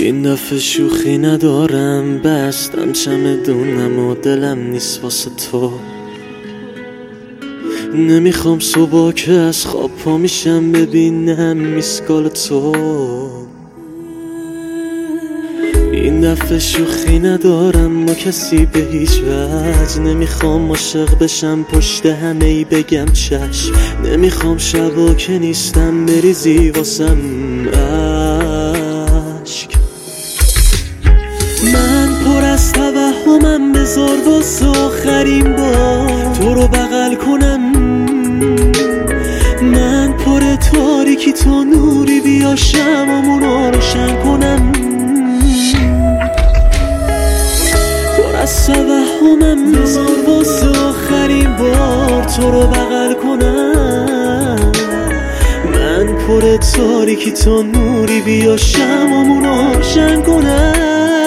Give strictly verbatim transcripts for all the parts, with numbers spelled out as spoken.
این دفعه شوخی ندارم، بستم چمدونم و دلم نیست واسه تو. نمیخوام صبح که از خواب پا میشم ببینم میسکال تو. این دفعه شوخی ندارم با کسی به هیچ وجه. نمیخوام عاشق بشم پشت همه ای بگم چشم. نمیخوام شبا که نیستم بریزی واسم عشق. من پر از توهمم، بذار واسه آخرین بار تو رو بغل کنم. من پر تاریکی تو نوری، بیا شمعمونو روشن کنم. پر از توهمم، بذار واسه آخرین بار تو رو بغل کنم. من پر تاریکی تو نوری، بیا شمعمونو روشن کنم.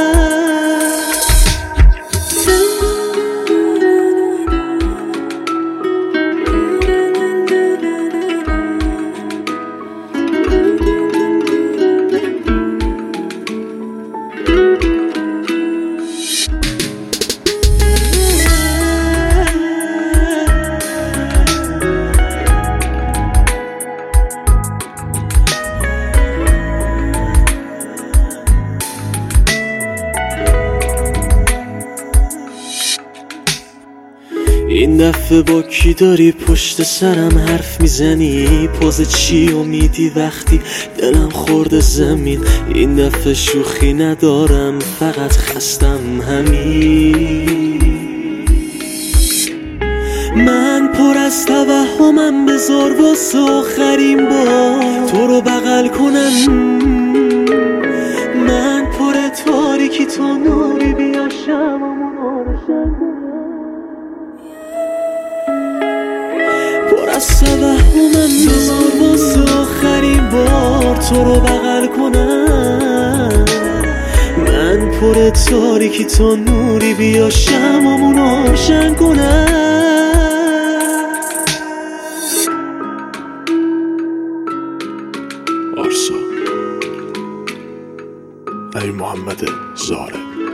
این دفعه با کی داری پشت سرم حرف میزنی؟ پوز چی و میدی وقتی دلم خورده زمین؟ این دفعه شوخی ندارم، فقط خستم همین. من پر از توهمم، بذار واسه آخرین بار تو رو بغل کنم. من پر تاریکی تو نوری، بیا شمعمونو روشن کنم. پر از توهمم، بذار واسه آخرین بار تو رو بغل کنم. من پر تاریکی تو نوری، بیا شمعمونو روشن کنم. آرسا ای محمد زاره.